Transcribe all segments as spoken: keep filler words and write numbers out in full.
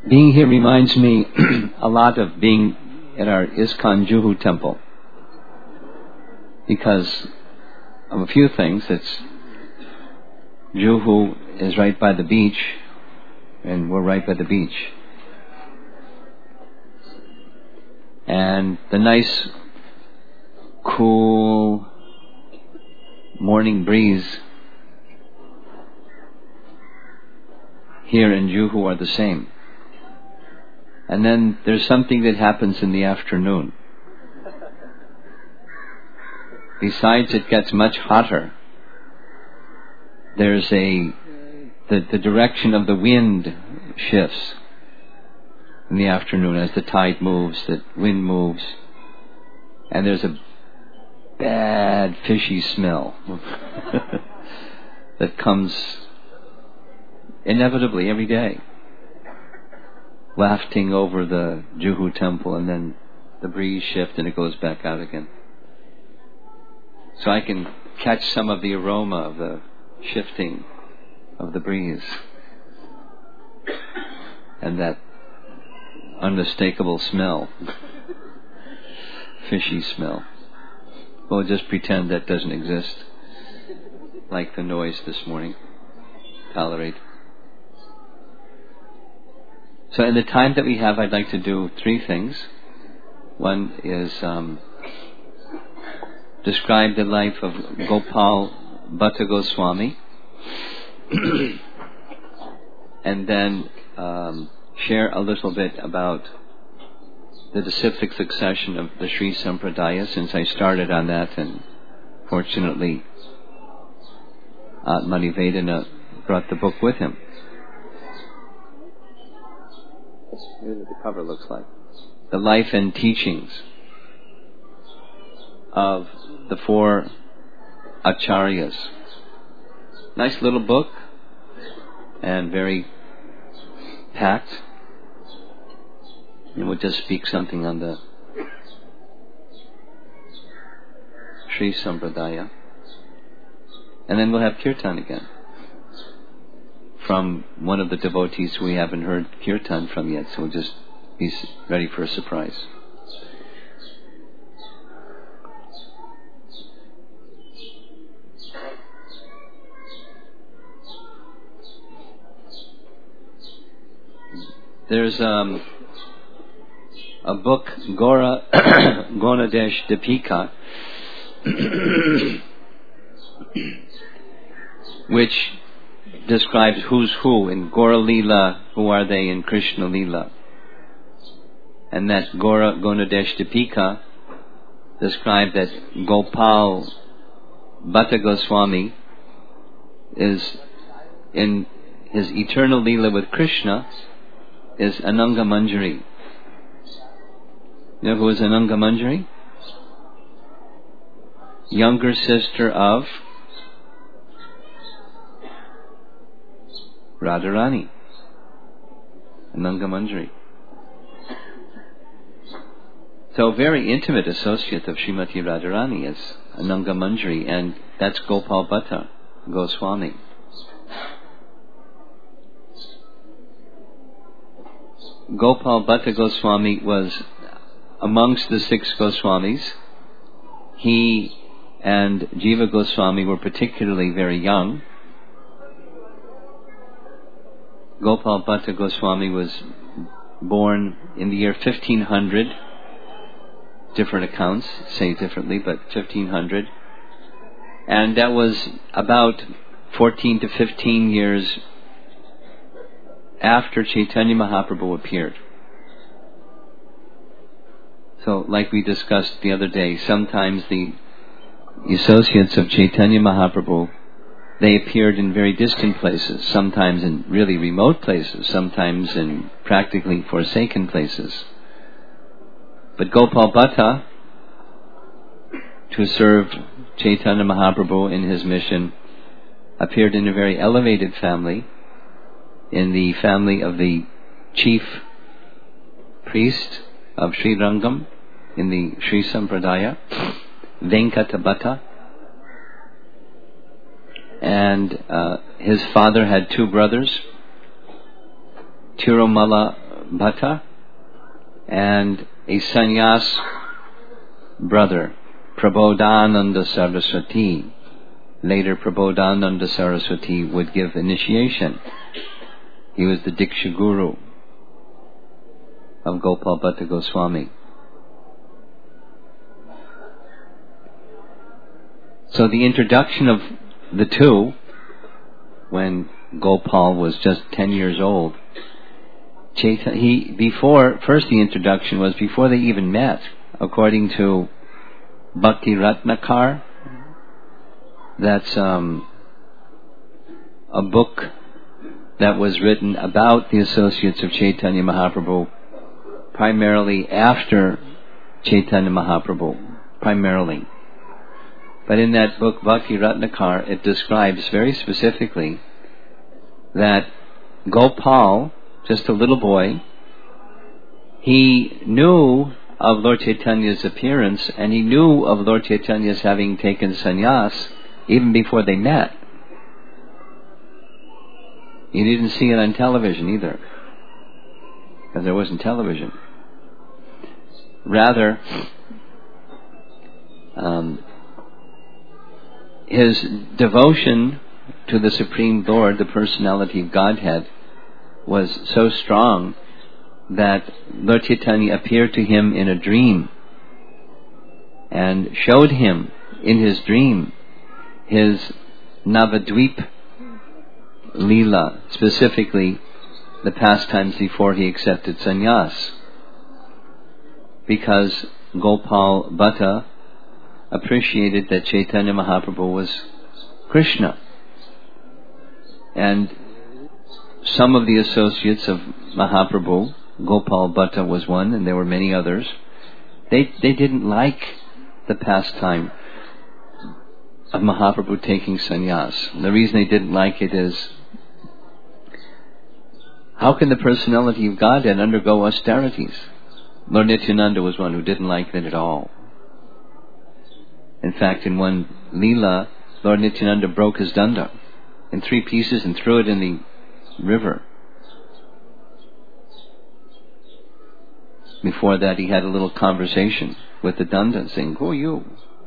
Being here reminds me a lot of being at our ISKCON Juhu temple, because of a few things. It's Juhu is right by the beach, and we're right by the beach. And the nice, cool morning breeze here in Juhu are the same. And then there's something that happens in the afternoon. Besides, it gets much hotter. There's a, the, the direction of the wind shifts in the afternoon as the tide moves, the wind moves. And there's a bad fishy smell that comes inevitably every day, wafting over the Juhu temple, and then the breeze shifts and it goes back out again. So I can catch some of the aroma of the shifting of the breeze and that unmistakable smell, fishy smell. We'll just pretend that doesn't exist, like the noise this morning. Tolerate. So in the time that we have, I'd like to do three things. One is um, describe the life of Gopal Bhatta Goswami, and then um, share a little bit about the disciplic succession of the Sri Sampradaya, since I started on that, and fortunately Atma Nivedana brought the book with him. Here's what the cover looks like. The life and teachings of the four acharyas. Nice little book, and very packed. And we'll just speak something on the Sri Sampradaya. And then we'll have kirtan again from one of the devotees we haven't heard kirtan from yet, so we'll just be ready for a surprise. There's um, a book, Gora Gonadesh Dipika, which describes who's who in Gora Leela, who are they in Krishna Leela. And that Gora Gonadesh Dipika described that Gopal Bhatta Goswami is in his eternal Leela with Krishna is Ananga Manjari. You know who is Ananga Manjari? Younger sister of Radharani. Ananga Manjari. So very intimate associate of Srimati Radharani is Ananga Manjari, and that's Gopal Bhatta Goswami. Gopal Bhatta Goswami was amongst the six Goswamis. He and Jiva Goswami were particularly very young. Gopal Bhatta Goswami was born in the year fifteen hundred. Different accounts say differently, but fifteen hundred. And that was about fourteen to fifteen years after Chaitanya Mahaprabhu appeared. So, like we discussed the other day, sometimes the associates of Chaitanya Mahaprabhu, they appeared in very distant places, sometimes in really remote places, sometimes in practically forsaken places. But Gopal Bhatta, to serve Chaitanya Mahaprabhu in his mission, appeared in a very elevated family, in the family of the chief priest of Sri Rangam in the Sri Sampradaya, Venkata Bhatta. And uh, his father had two brothers, Tirumala Bhatta and a sannyas brother, Prabodhananda Saraswati. Later, Prabodhananda Saraswati would give initiation. He was the Diksha Guru of Gopal Bhatta Goswami. So the introduction of the two, when Gopal was just ten years old, Chaitanya, he, before, first the introduction was before they even met, according to Bhakti Ratnakar. That's um, a book that was written about the associates of Chaitanya Mahaprabhu, primarily after Chaitanya Mahaprabhu, primarily. But in that book, Bhakti Ratnakar, it describes very specifically that Gopal, just a little boy, he knew of Lord Chaitanya's appearance, and he knew of Lord Chaitanya's having taken sannyas even before they met. He didn't see it on television either, because there wasn't television. Rather, um, his devotion to the Supreme Lord, the personality of Godhead, was so strong that Lord Chaitanya appeared to him in a dream and showed him in his dream his Navadvip Leela, specifically the pastimes before he accepted sannyas, because Gopal Bhatta appreciated that Chaitanya Mahaprabhu was Krishna. And some of the associates of Mahaprabhu, Gopal Bhatta was one, and there were many others, they they didn't like the pastime of Mahaprabhu taking sannyas. The reason they didn't like it is, how can the personality of Godhead undergo austerities? Lord Nityananda was one who didn't like it at all. In fact, in one Leela, Lord Nityananda broke his danda in three pieces and threw it in the river. Before that, he had a little conversation with the danda, saying, "Who are you?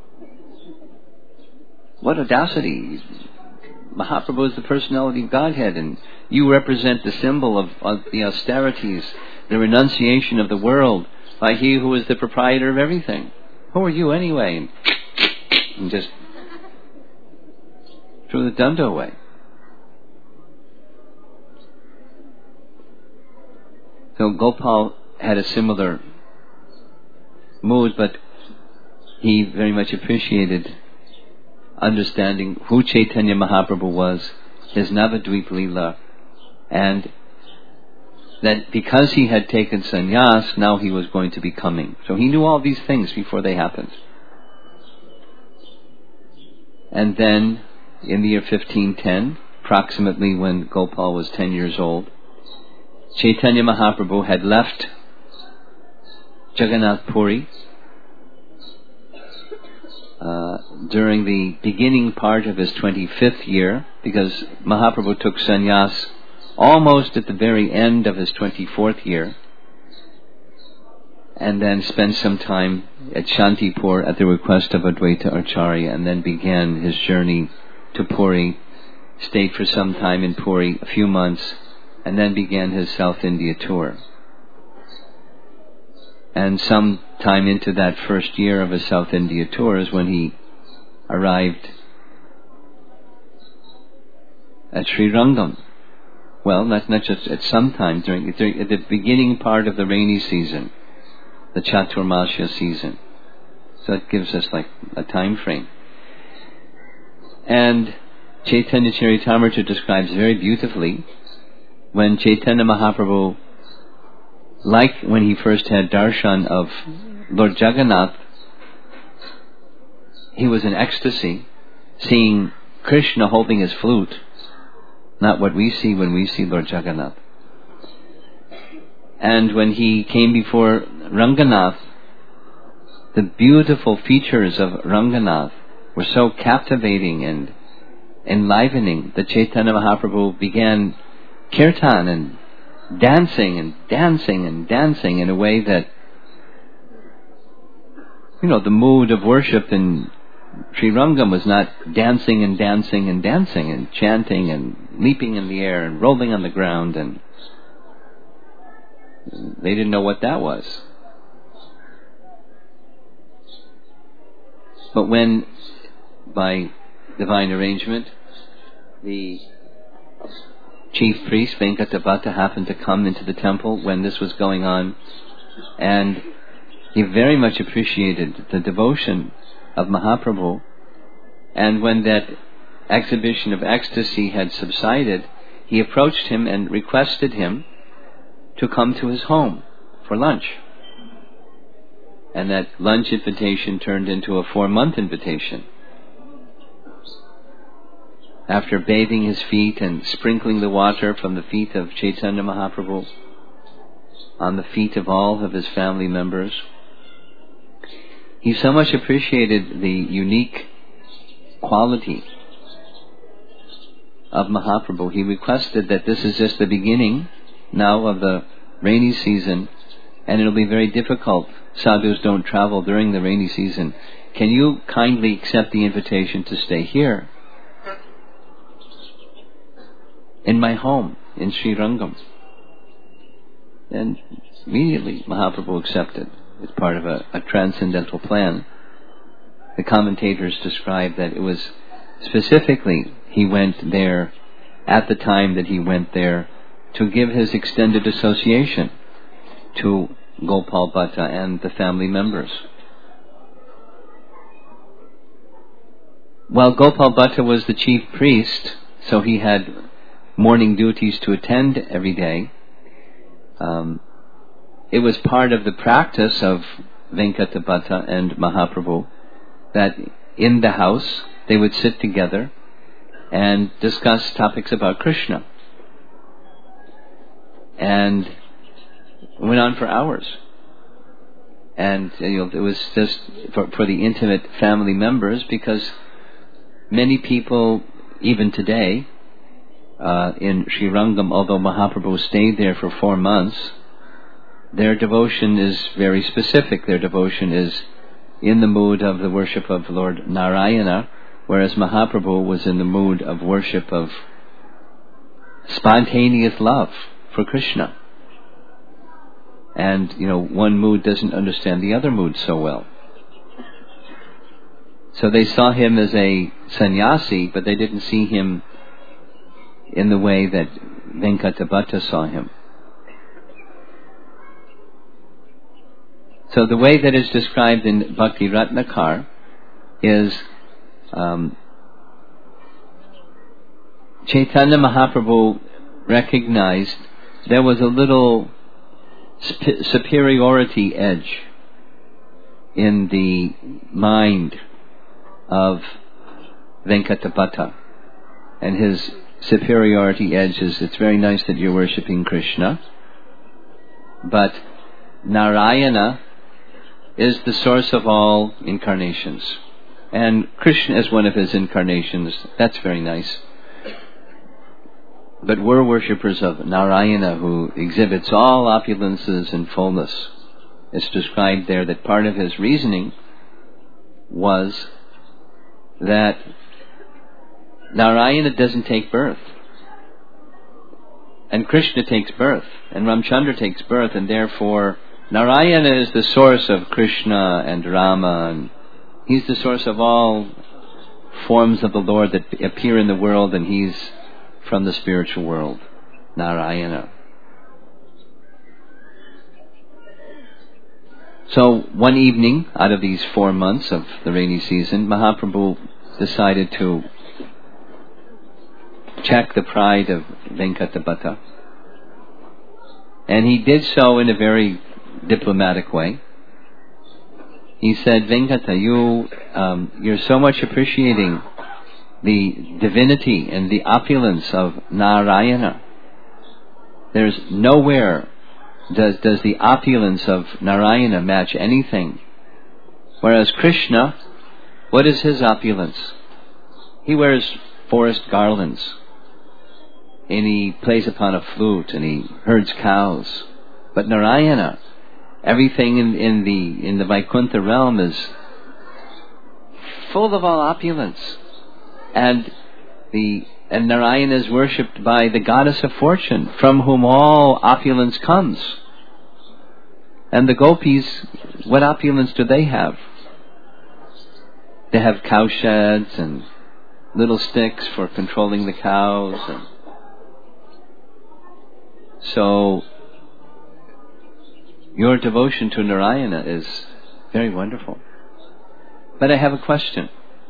What audacity! Mahaprabhu is the personality of Godhead, and you represent the symbol of, of the austerities, the renunciation of the world by He who is the proprietor of everything. Who are you anyway?" And, and just threw the danda away. So Gopal had a similar mood, but he very much appreciated understanding who Chaitanya Mahaprabhu was, his Navadvip Leela, and that because he had taken sannyas, now he was going to be coming. So he knew all these things before they happened. And then, in the year fifteen ten, approximately when Gopal was ten years old, Chaitanya Mahaprabhu had left Jagannath Puri uh, during the beginning part of his twenty-fifth year, because Mahaprabhu took sannyas almost at the very end of his twenty-fourth year, and then spent some time at Shantipur at the request of Advaita Acharya, and then began his journey to Puri, stayed for some time in Puri, a few months, and then began his South India tour. And some time into that first year of his South India tour is when he arrived at Sri Rangam. Well, that's not just at some time, during, during at the beginning part of the rainy season, the Chaturmasya season. So that gives us like a time frame. And Chaitanya Charitamrita describes very beautifully when Chaitanya Mahaprabhu, like when he first had darshan of Lord Jagannath, he was in ecstasy, seeing Krishna holding his flute, not what we see when we see Lord Jagannath. And when he came before Ranganath, the beautiful features of Ranganath were so captivating and enlivening that Chaitanya Mahaprabhu began kirtan and dancing and dancing and dancing in a way that, you know, the mood of worship in Sri Rangam was not dancing and dancing and dancing and chanting and leaping in the air and rolling on the ground, and they didn't know what that was. But when, by divine arrangement, the chief priest, Venkatabhatta, happened to come into the temple when this was going on, and he very much appreciated the devotion of Mahaprabhu, and when that exhibition of ecstasy had subsided, he approached him and requested him to come to his home for lunch. And that lunch invitation turned into a four-month invitation. After bathing his feet and sprinkling the water from the feet of Chaitanya Mahaprabhu on the feet of all of his family members, he so much appreciated the unique quality of Mahaprabhu. He requested that this is just the beginning now of the rainy season, and it'll be very difficult. Sadhus don't travel during the rainy season. Can you kindly accept the invitation to stay here in my home in Sri Rangam? And immediately Mahaprabhu accepted. It's part of a, a transcendental plan. The commentators describe that it was specifically he went there at the time that he went there to give his extended association to Gopal Bhatta and the family members. While Gopal Bhatta was the chief priest, so he had morning duties to attend every day, um, it was part of the practice of Venkatabhatta and Mahaprabhu that in the house they would sit together and discuss topics about Krishna. And it went on for hours. And you know, it was just for, for the intimate family members, because many people, even today, uh, in Sri Rangam, although Mahaprabhu stayed there for four months, their devotion is very specific. Their devotion is in the mood of the worship of Lord Narayana, whereas Mahaprabhu was in the mood of worship of spontaneous love for Krishna. And, you know, one mood doesn't understand the other mood so well. So they saw him as a sannyasi, but they didn't see him in the way that Venkatabhatta saw him. So the way that is described in Bhakti Ratnakar is um, Chaitanya Mahaprabhu recognized there was a little sp- superiority edge in the mind of Venkatabhatta. And his superiority edge is, it's very nice that you're worshipping Krishna, but Narayana is the source of all incarnations. And Krishna is one of his incarnations. That's very nice. But we're worshippers of Narayana, who exhibits all opulences and fullness. It's described there that part of his reasoning was that Narayana doesn't take birth. And Krishna takes birth. And Ramchandra takes birth. And therefore, Narayana is the source of Krishna and Rama. And he's the source of all forms of the Lord that appear in the world. And he's from the spiritual world, Narayana. So one evening, out of these four months of the rainy season, Mahaprabhu decided to check the pride of Venkatabhatta. And he did so in a very diplomatic way. He said, Venkata, you, um, you're so much appreciating the divinity and the opulence of Narayana. There's nowhere does, does the opulence of Narayana match anything. Whereas Krishna, what is his opulence? He wears forest garlands. and he plays upon a flute, and he herds cows. But Narayana, everything in, in the in the Vaikuntha realm is full of all opulence, and the and Narayana is worshipped by the goddess of fortune, from whom all opulence comes. And the gopis, what opulence do they have? They have cowsheds and little sticks for controlling the cows. And so your devotion to Narayana is very wonderful. But I have a question.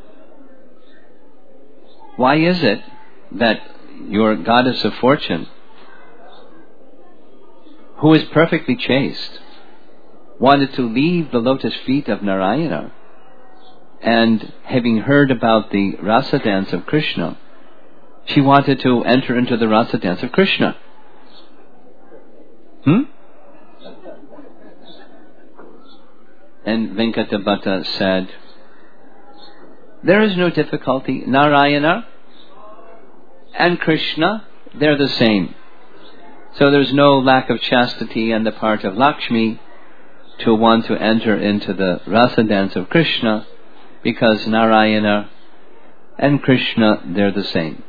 Why is it that your goddess of fortune, who is perfectly chaste, wanted to leave the lotus feet of Narayana, and having heard about the rasa dance of Krishna, she wanted to enter into the rasa dance of Krishna? Hmm? And Venkatabhatta said, there is no difficulty. Narayana and Krishna, they're the same. So there's no lack of chastity on the part of Lakshmi to want to enter into the rasa dance of Krishna, because Narayana and Krishna, they're the same.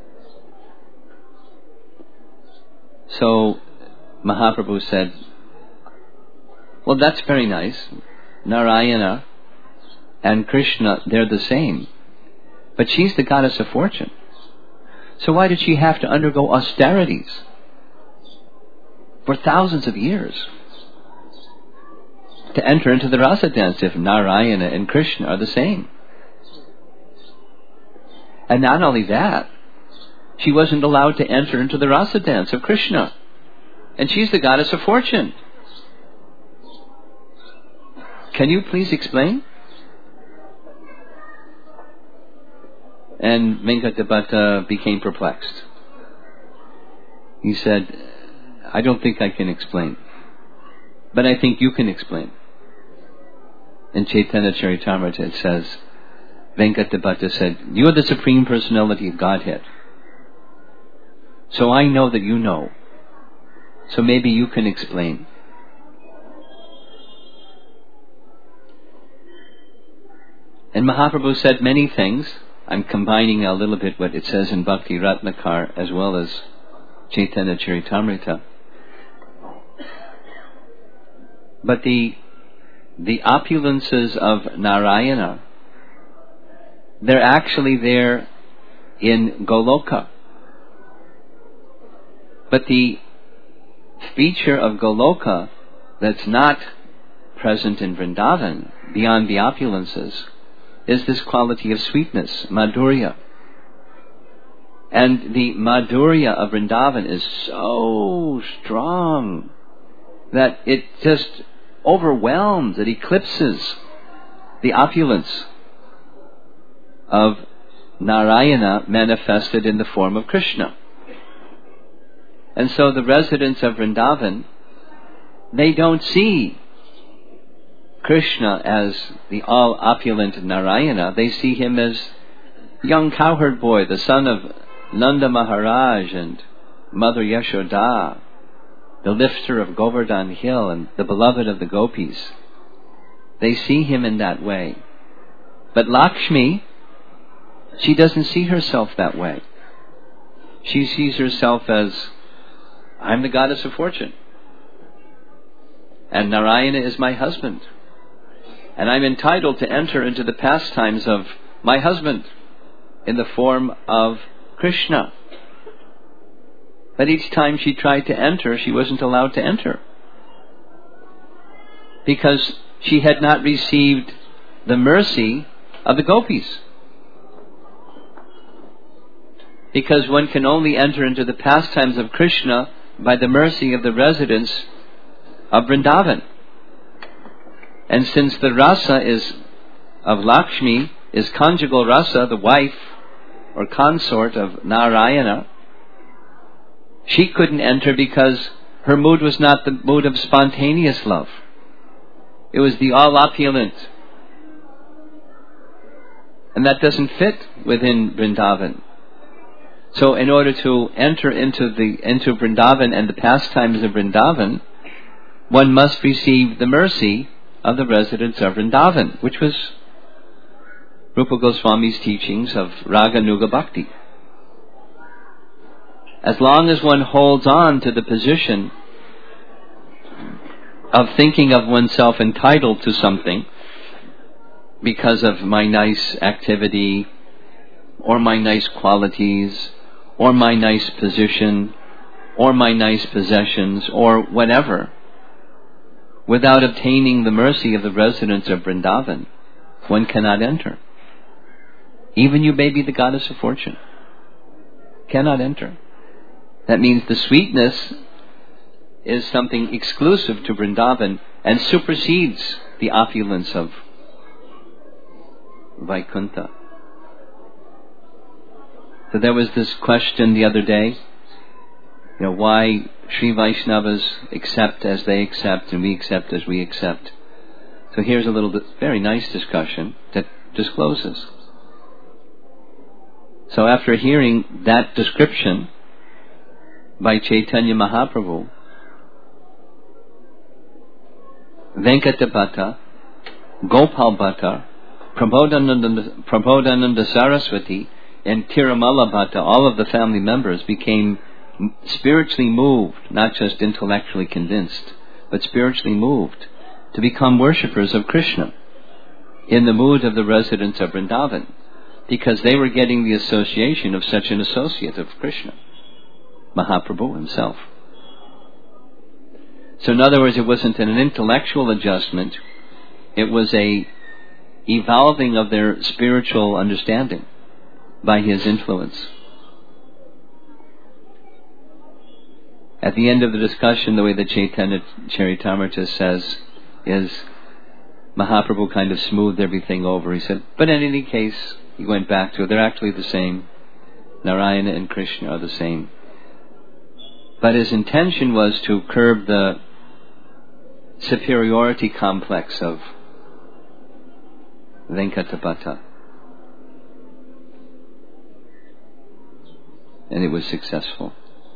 So Mahaprabhu said, well, that's very nice. Narayana and Krishna, they're the same. But she's the goddess of fortune. So why did she have to undergo austerities for thousands of years to enter into the rasa dance if Narayana and Krishna are the same? And not only that, she wasn't allowed to enter into the rasa dance of Krishna. And she's the goddess of fortune. Can you please explain? And Venkatabhatta became perplexed. He said, I don't think I can explain, but I think you can explain. In Chaitanya Charitamrita it says, Venkatabhatta said, you're the Supreme Personality of Godhead. So I know that you know. So maybe you can explain. And Mahaprabhu said many things. I'm combining a little bit what it says in Bhakti Ratnakar as well as Chaitanya Charitamrita. But the the opulences of Narayana, they're actually there in Goloka. But the feature of Goloka that's not present in Vrindavan, beyond the opulences, is this quality of sweetness, madhurya. And the madhurya of Vrindavan is so strong that it just overwhelms, it eclipses the opulence of Narayana manifested in the form of Krishna. And so the residents of Vrindavan, they don't see Krishna as the all-opulent Narayana. They see him as young cowherd boy, the son of Nanda Maharaj and Mother Yashoda, the lifter of Govardhan Hill and the beloved of the gopis. They see him in that way. But Lakshmi, she doesn't see herself that way. She sees herself as, I'm the goddess of fortune, and Narayana is my husband, and I'm entitled to enter into the pastimes of my husband in the form of Krishna. But each time she tried to enter, she wasn't allowed to enter, because she had not received the mercy of the gopis. Because one can only enter into the pastimes of Krishna by the mercy of the residents of Vrindavan. And since the rasa is of Lakshmi is conjugal rasa, the wife or consort of Narayana, she couldn't enter because her mood was not the mood of spontaneous love. It was the all-opulent. And that doesn't fit within Vrindavan. So in order to enter into the into Vrindavan and the pastimes of Vrindavan, one must receive the mercy of the residents of Vrindavan, which was Rupa Goswami's teachings of Raga Nuga Bhakti. As long as one holds on to the position of thinking of oneself entitled to something because of my nice activity or my nice qualities or my nice position or my nice possessions or whatever, without obtaining the mercy of the residents of Vrindavan, one cannot enter. Even you may be the goddess of fortune, cannot enter. That means the sweetness is something exclusive to Vrindavan and supersedes the opulence of Vaikuntha. So there was this question the other day, you know, why Sri Vaishnavas accept as they accept and we accept as we accept. So here's a little very nice discussion that discloses. So after hearing that description by Chaitanya Mahaprabhu, Venkata Bhatta, Gopal Bhatta, Prabodhananda, Prabodhananda Saraswati, and Tirumala Bhatta, all of the family members became spiritually moved, not just intellectually convinced, but spiritually moved to become worshippers of Krishna in the mood of the residents of Vrindavan, because they were getting the association of such an associate of Krishna, Mahaprabhu himself. So in other words, it wasn't an intellectual adjustment, it was a evolving of their spiritual understanding by his influence. At the end of the discussion, the way that Chaitanya Charitamrita says is, Mahaprabhu kind of smoothed everything over. He said, but in any case, he went back to it. They're actually the same. Narayana and Krishna are the same. But his intention was to curb the superiority complex of Venkata. And it was successful.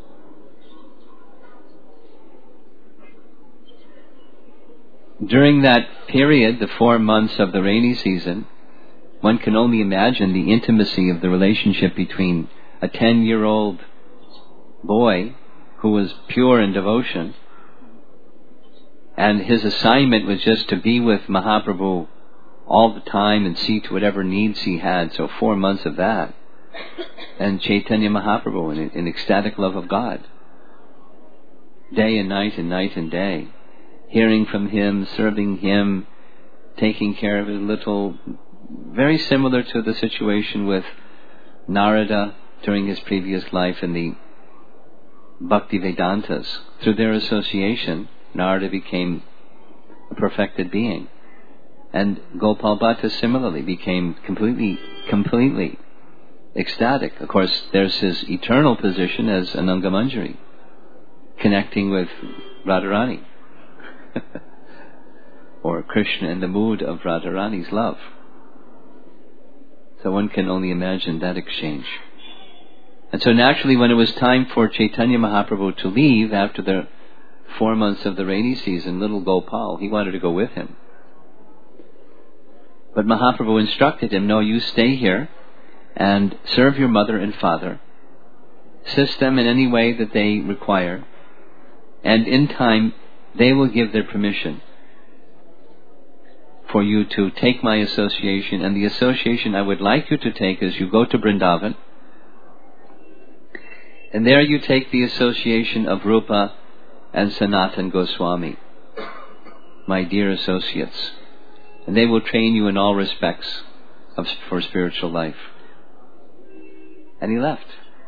During that period, the four months of the rainy season, one can only imagine the intimacy of the relationship between a ten-year-old boy who was pure in devotion, and his assignment was just to be with Mahaprabhu all the time and see to whatever needs he had. So four months of that. And Chaitanya Mahaprabhu in, in ecstatic love of God. Day and night and night and day. Hearing from him, serving him, taking care of his little... Very similar to the situation with Narada during his previous life and the Bhakti Vedantas. Through their association, Narada became a perfected being. And Gopal Bhatta similarly became completely, completely ecstatic. Of course, there's his eternal position as Ananga Manjari, connecting with Radharani. Or Krishna in the mood of Radharani's love. So one can only imagine that exchange. And so naturally, when it was time for Chaitanya Mahaprabhu to leave after the four months of the rainy season, little Gopal, he wanted to go with him. But Mahaprabhu instructed him, no, you stay here and serve your mother and father. Assist them in any way that they require. And in time, they will give their permission for you to take my association. And the association I would like you to take is you go to Vrindavan, and there you take the association of Rupa and Sanatan Goswami, my dear associates. And they will train you in all respects of, for spiritual life. And he left.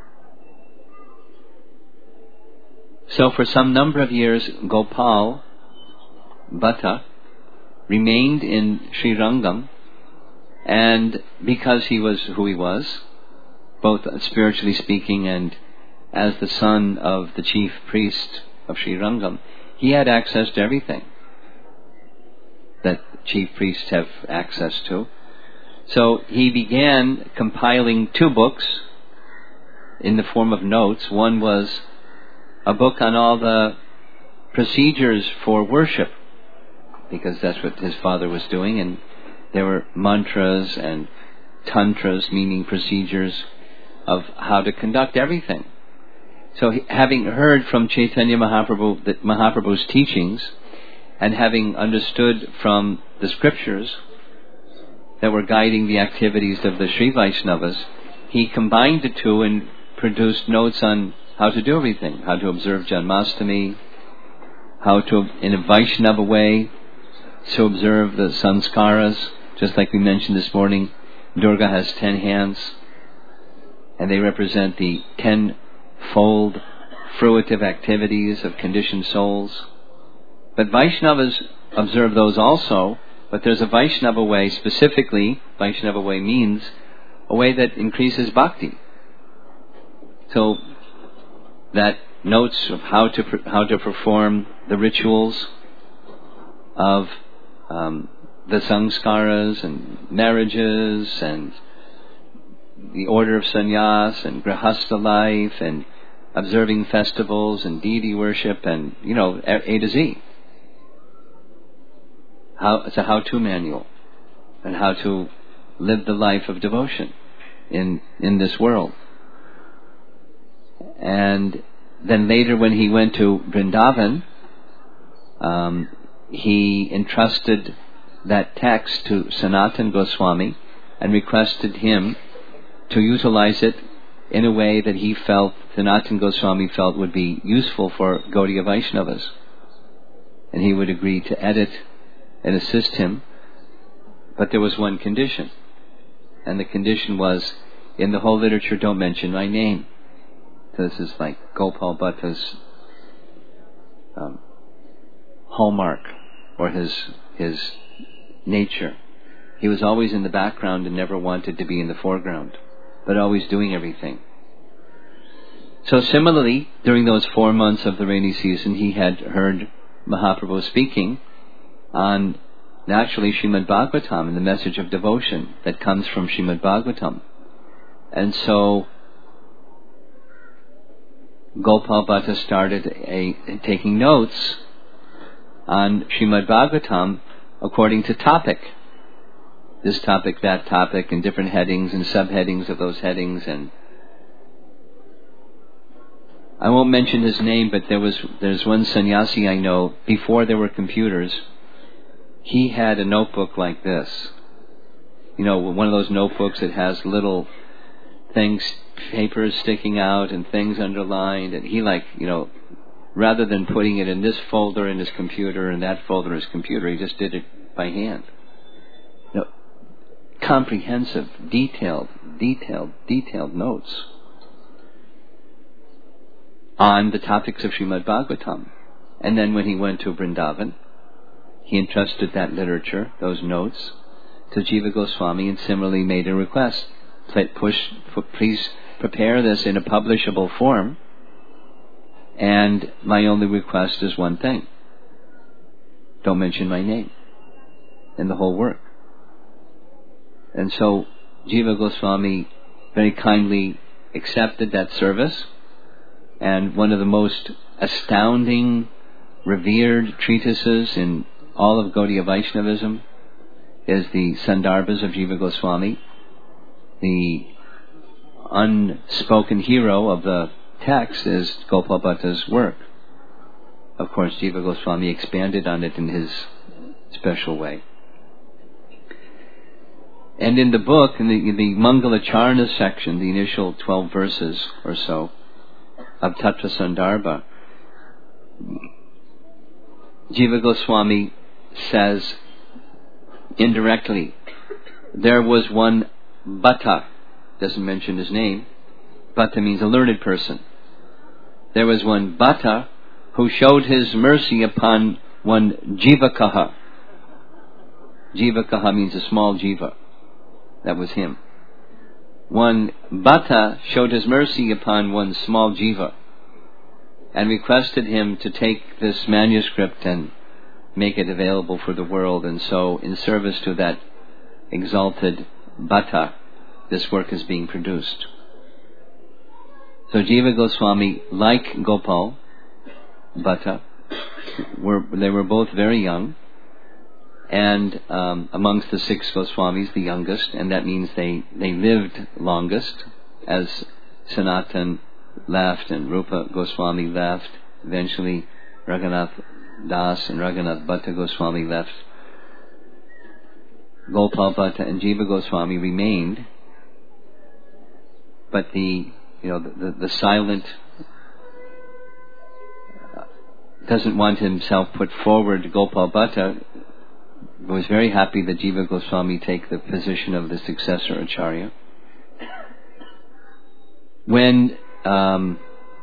So for some number of years, Gopal Bhatta remained in Srirangam, and because he was who he was, both spiritually speaking and as the son of the chief priest of Srirangam, he had access to everything that chief priests have access to. So he began compiling two books, in the form of notes. One was a book on all the procedures for worship, because that's what his father was doing, and there were mantras and tantras, meaning procedures of how to conduct everything. So he, having heard from Chaitanya Mahaprabhu, that Mahaprabhu's teachings, and having understood from the scriptures that were guiding the activities of the Sri Vaishnavas, he combined the two and produced notes on how to do everything, how to observe Janmashtami, how to, in a Vaishnava way, to observe the sanskaras. Just like we mentioned this morning, Durga has ten hands, and they represent the tenfold fruitive activities of conditioned souls. But Vaishnavas observe those also, but there's a Vaishnava way. Specifically, Vaishnava way means a way that increases bhakti. So that notes of how to how to perform the rituals of um, the sanskaras and marriages and the order of sannyas and grihastha life and observing festivals and deity worship and, you know, A to Z. How, it's a how-to manual and how to live the life of devotion in in this world. And then later when he went to Vrindavan, um, he entrusted that text to Sanatana Goswami and requested him to utilize it in a way that he felt, Sanatana Goswami felt, would be useful for Gaudiya Vaishnavas. And he would agree to edit and assist him. But there was one condition. And the condition was, in the whole literature, don't mention my name. So this is like Gopal Bhatta's um, hallmark, or his his nature. He was always in the background and never wanted to be in the foreground, but always doing everything. So similarly, during those four months of the rainy season, he had heard Mahaprabhu speaking on, naturally, Srimad Bhagavatam and the message of devotion that comes from Srimad Bhagavatam. And so Gopal Bhatta started a, a, taking notes on Srimad Bhagavatam according to topic. This topic, that topic, and different headings and subheadings of those headings. And I won't mention his name, but there was there's one sannyasi I know, before there were computers, he had a notebook like this. You know, one of those notebooks that has little things, papers sticking out and things underlined, and he like, you know, rather than putting it in this folder in his computer and that folder in his computer, he just did it by hand. You know, comprehensive, detailed, detailed, detailed notes on the topics of Srimad Bhagavatam. And then when he went to Vrindavan, he entrusted that literature, those notes, to Jiva Goswami, and similarly made a request. Push, please prepare this in a publishable form, and my only request is one thing: don't mention my name in the whole work. And so Jiva Goswami very kindly accepted that service, and one of the most astounding, revered treatises in all of Gaudiya Vaishnavism is the Sandarbhas of Jiva Goswami. The unspoken hero of the text is Gopal Bhatta's work. Of course, Jiva Goswami expanded on it in his special way. And in the book, in the, in the Mangalacharana section, the initial twelve verses or so of Tatra Sandarbha, Jiva Goswami says indirectly, there was one Bhatta, doesn't mention his name. Bhatta means a learned person. There was one Bhatta who showed his mercy upon one Jivakaha. Jivakaha means a small jiva. That was him. One Bhatta showed his mercy upon one small jiva and requested him to take this manuscript and make it available for the world. And so, in service to that exalted Bhatta, this work is being produced. So Jiva Goswami, like Gopal Bhatta, were they were both very young, and um, amongst the six Goswamis, the youngest, and that means they, they lived longest, as Sanatan left and Rupa Goswami left. Eventually, Raghunath Das and Raghunath Bhatta Goswami left. Gopal Bhatta and Jiva Goswami remained, but the you know the, the, the silent uh, doesn't want himself put forward. Gopal Bhatta was very happy that Jiva Goswami take the position of the successor Acharya. When um,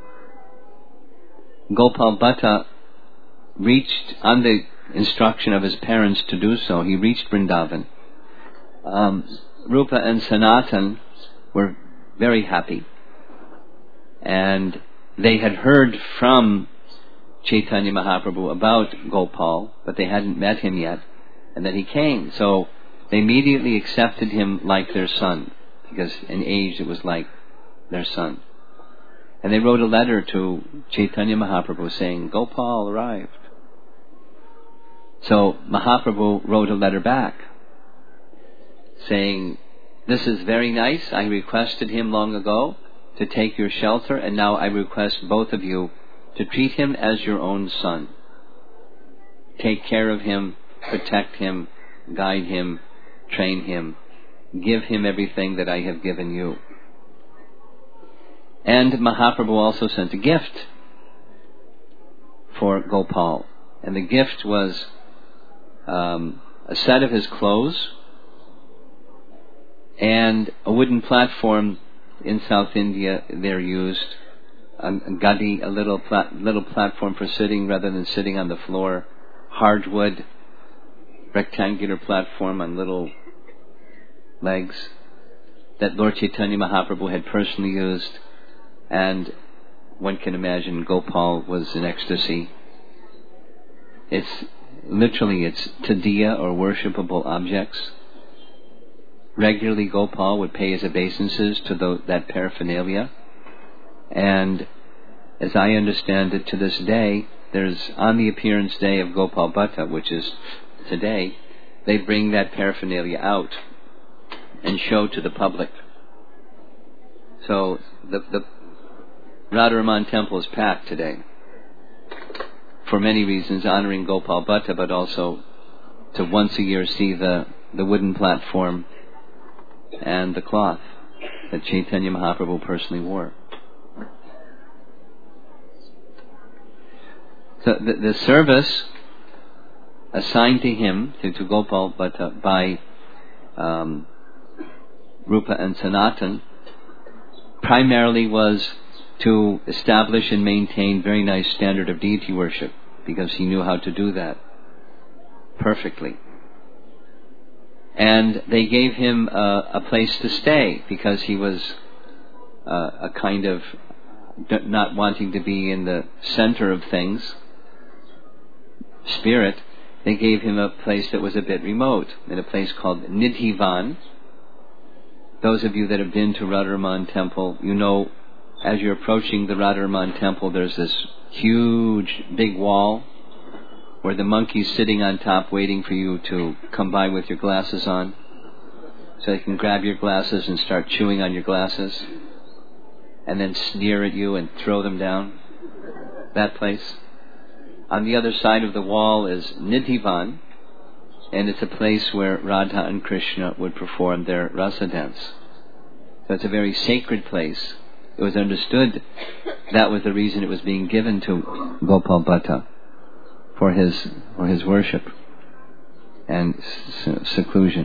Gopal Bhatta reached, on the instruction of his parents to do so, he reached Vrindavan. Um, Rupa and Sanatan were very happy, and they had heard from Chaitanya Mahaprabhu about Gopal, but they hadn't met him yet, and that he came. So they immediately accepted him like their son, because in age it was like their son. And they wrote a letter to Chaitanya Mahaprabhu saying, Gopal arrived. So Mahaprabhu wrote a letter back saying, this is very nice. I requested him long ago to take your shelter, and now I request both of you to treat him as your own son. Take care of him, protect him, guide him, train him, give him everything that I have given you. And Mahaprabhu also sent a gift for Gopal. And the gift was um, a set of his clothes and a wooden platform. In South India, they're used a, a gadi, a little plat, little platform for sitting rather than sitting on the floor. Hardwood, rectangular platform on little legs that Lord Chaitanya Mahaprabhu had personally used. And one can imagine Gopal was in ecstasy. It's literally, it's tadiya, or worshipable objects. Regularly Gopal would pay his obeisances to the, that paraphernalia. And as I understand it, to this day, there's, on the appearance day of Gopal Bhatta, which is today, they bring that paraphernalia out and show to the public. So the, the Radharaman temple is packed today for many reasons, honoring Gopal Bhatta, but also to once a year see the, the wooden platform and the cloth that Chaitanya Mahaprabhu personally wore. So the, the service assigned to him, to, to Gopal Bhatta, by um, Rupa and Sanatan, primarily was to establish and maintain very nice standard of deity worship, because he knew how to do that perfectly. And they gave him a, a place to stay, because he was uh, a kind of d- not wanting to be in the center of things, spirit. They gave him a place that was a bit remote, in a place called Nidhivan. Those of you that have been to Radharaman temple, you know, as you're approaching the Radharaman temple, there's this huge, big wall where the monkey's sitting on top waiting for you to come by with your glasses on, so they can grab your glasses and start chewing on your glasses and then sneer at you and throw them down. That place. On the other side of the wall is Nidhivan, and it's a place where Radha and Krishna would perform their rasa dance. So it's a very sacred place. It was understood that was the reason it was being given to Gopal Bhatta, for his for his worship and s- seclusion.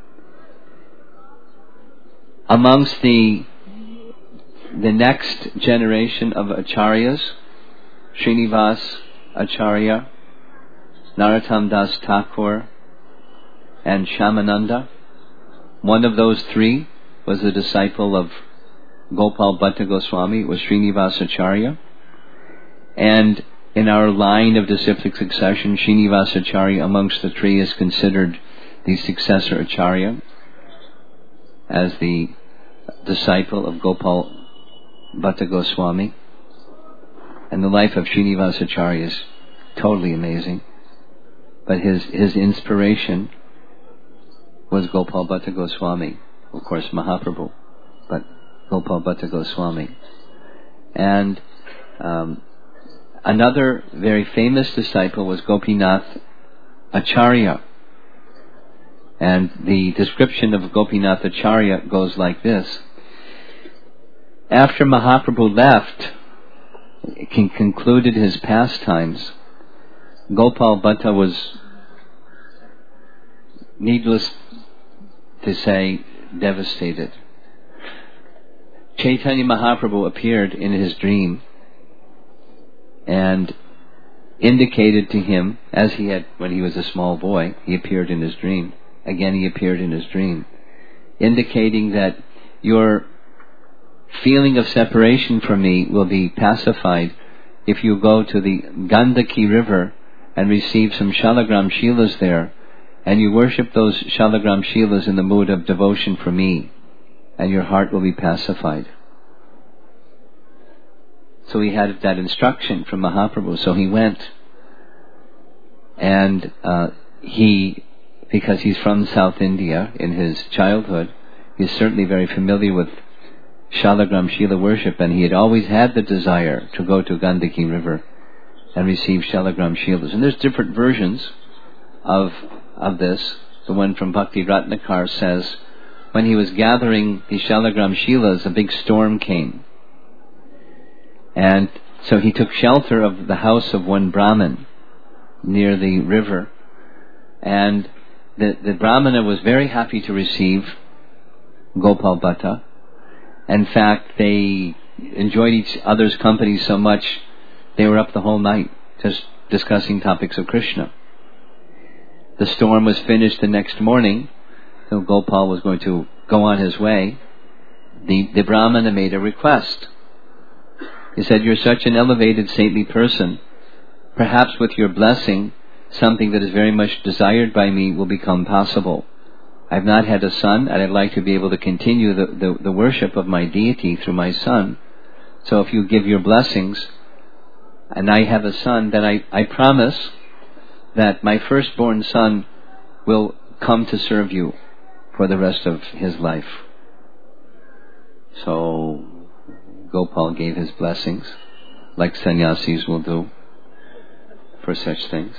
Amongst the the next generation of acharyas, Srinivas Acharya, Narottam Das Thakur, and Shyamananda, one of those three was a disciple of Gopal Bhatta Goswami. It was Srinivas Acharya. And in our line of disciplic succession, Srinivas Acharya amongst the three is considered the successor Acharya, as the disciple of Gopal Bhatta Goswami. And the life of Srinivasacharya is totally amazing. But his, his inspiration was Gopal Bhatta Goswami. Of course, Mahaprabhu, but Gopal Bhatta Goswami. And um, another very famous disciple was Gopinath Acharya. And the description of Gopinath Acharya goes like this. After Mahaprabhu left, he concluded his pastimes, Gopal Bhatta was, needless to say, devastated. Chaitanya Mahaprabhu appeared in his dream and indicated to him, as he had when he was a small boy, he appeared in his dream. Again, he appeared in his dream, indicating that your feeling of separation from me will be pacified if you go to the Gandaki river and receive some Shalagram Shilas there, and you worship those Shalagram Shilas in the mood of devotion for me, and your heart will be pacified. So he had that instruction from Mahaprabhu, so he went. And uh, he, because he's from South India, in his childhood, he's certainly very familiar with Shalagram Shila worship, and he had always had the desire to go to Gandaki river and receive Shalagram Shilas. And there's different versions of of this. The one from Bhakti Ratnakar says, when he was gathering the Shalagram Shilas, a big storm came. And so he took shelter of the house of one Brahmin near the river. And the, the Brahmana was very happy to receive Gopal Bhatta. In fact, they enjoyed each other's company so much, they were up the whole night just discussing topics of Krishna. The storm was finished the next morning, so Gopal was going to go on his way. The, the Brahmana made a request. He said, "You're such an elevated, saintly person. Perhaps with your blessing, something that is very much desired by me will become possible. I've not had a son, and I'd like to be able to continue the, the, the worship of my deity through my son. So if you give your blessings, and I have a son, then I, I promise that my firstborn son will come to serve you for the rest of his life." So Gopal gave his blessings, like sannyasis will do for such things.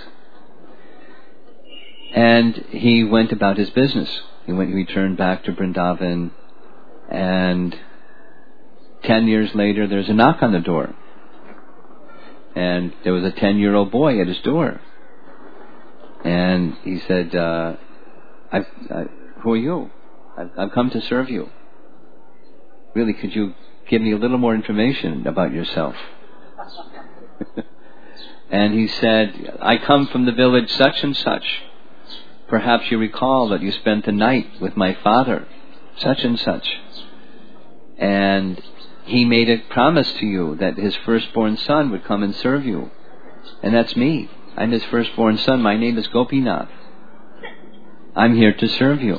And he went about his business. He went, he returned back to Vrindavan, and ten years later there's a knock on the door. And there was a ten-year-old boy at his door. And he said, uh, I've, uh, who are you? I've, I've come to serve you. Really, could you give me a little more information about yourself? And he said, I come from the village such and such. Perhaps you recall that you spent the night with my father, such and such. And he made a promise to you that his firstborn son would come and serve you. And that's me. I'm his firstborn son. My name is Gopinath. I'm here to serve you.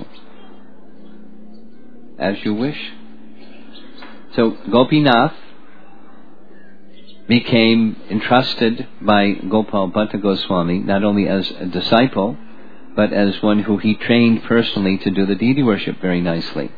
As you wish. So Gopinath became entrusted by Gopal Bhatta Goswami not only as a disciple, but as one who he trained personally to do the deity worship very nicely.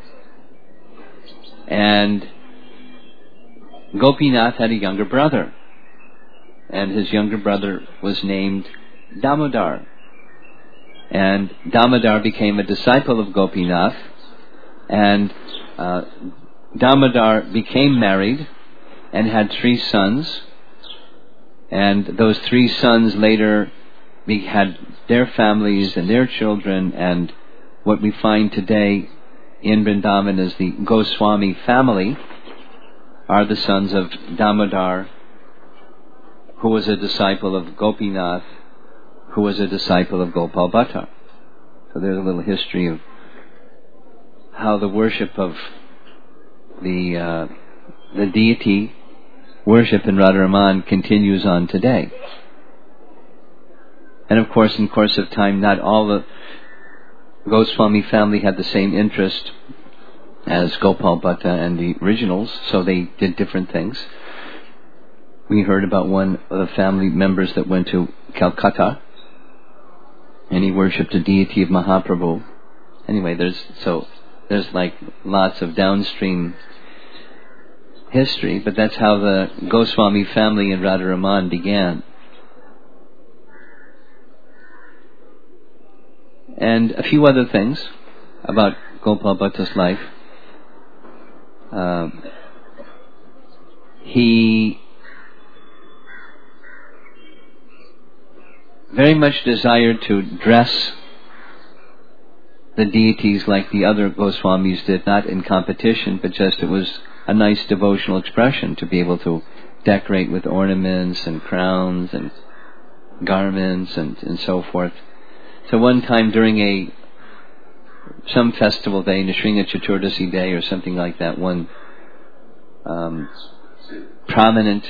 And Gopinath had a younger brother, and his younger brother was named Damodar. And Damodar became a disciple of Gopinath, and uh, Damodar became married and had three sons, and those three sons later we had their families and their children, and what we find today in Vrindavan as the Goswami family are the sons of Damodar, who was a disciple of Gopinath, who was a disciple of Gopal Bhatta. So there's a little history of how the worship of the uh, the deity worship in Radharaman continues on today. And of course, in course of time, not all the Goswami family had the same interest. as Gopal Bhatta and the originals, so they did different things. We heard about one of the family members that went to Calcutta, and he worshipped a deity of Mahaprabhu. Anyway, there's so there's like lots of downstream history, but that's how the Goswami family in Radharaman began. And a few other things about Gopal Bhatta's life. Um, he very much desired to dress the deities like the other Goswamis did, not in competition, but just it was a nice devotional expression to be able to decorate with ornaments and crowns and garments and, and so forth. So one time during a some festival day, Nrsimha Chaturdasi day or something like that, one um, prominent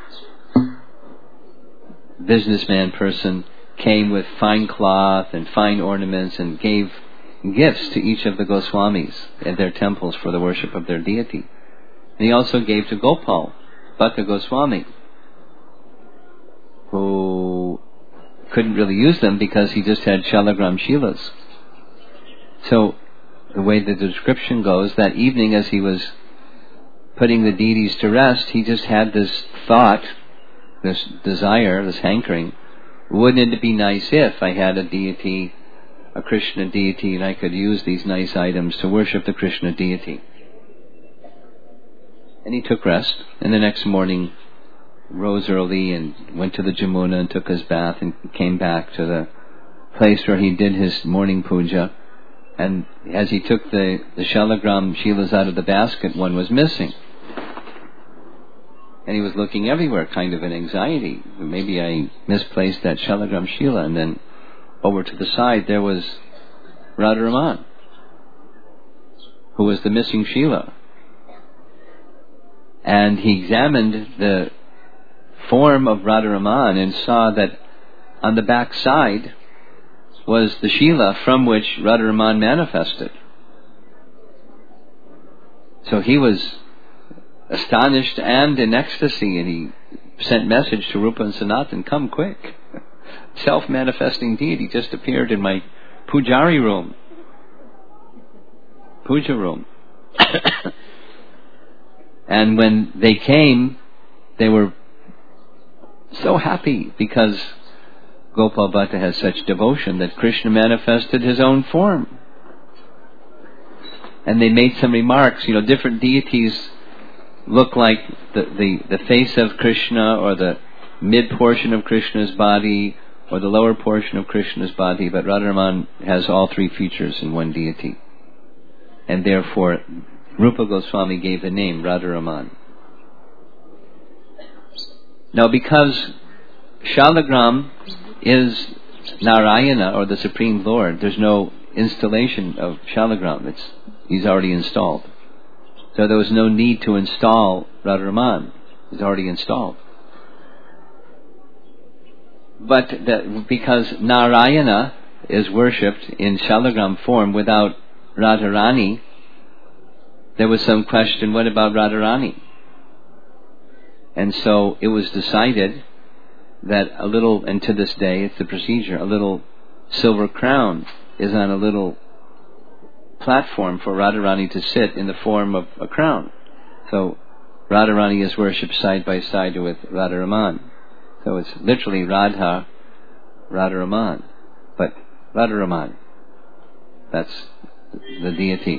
businessman person came with fine cloth and fine ornaments and gave gifts to each of the Goswamis at their temples for the worship of their deity. And he also gave to Gopal Bhatta Goswami, who couldn't really use them because he just had Shalagram Shilas. So, the way the description goes, that evening as he was putting the deities to rest, he just had this thought, this desire, this hankering, wouldn't it be nice if I had a deity, a Krishna deity, and I could use these nice items to worship the Krishna deity? And he took rest, and the next morning rose early and went to the Jamuna and took his bath and came back to the place where he did his morning puja. And as he took the, the Shalagram Shilas out of the basket, one was missing. And he was looking everywhere, kind of in anxiety. Maybe I misplaced that Shalagram Shila. And then over to the side there was Radharaman, who was the missing Shila. And he examined the form of Radharaman and saw that on the back side was the Shila from which Radharaman manifested. So he was astonished and in ecstasy, and he sent message to Rupa and Sanatan, come quick. Self-manifesting deity just appeared in my pujari room, puja room. And when they came, they were so happy because Gopal Bhatta has such devotion that Krishna manifested his own form. And they made some remarks, you know, different deities look like the, the, the face of Krishna or the mid portion of Krishna's body or the lower portion of Krishna's body, but Radharaman has all three features in one deity. And therefore, Rupa Goswami gave the name Radharaman. Now, because Shalagram is Narayana, or the Supreme Lord, there's no installation of Shalagram. It's, he's already installed. So there was no need to install Radharaman. He's already installed. But that, because Narayana is worshipped in Shalagram form without Radharani, there was some question, what about Radharani? And so it was decided that a little, and to this day it's the procedure, a little silver crown is on a little platform for Radharani to sit in the form of a crown. So Radharani is worshipped side by side with Radharaman. So it's literally Radha, Radharaman. But Radharaman, that's the deity.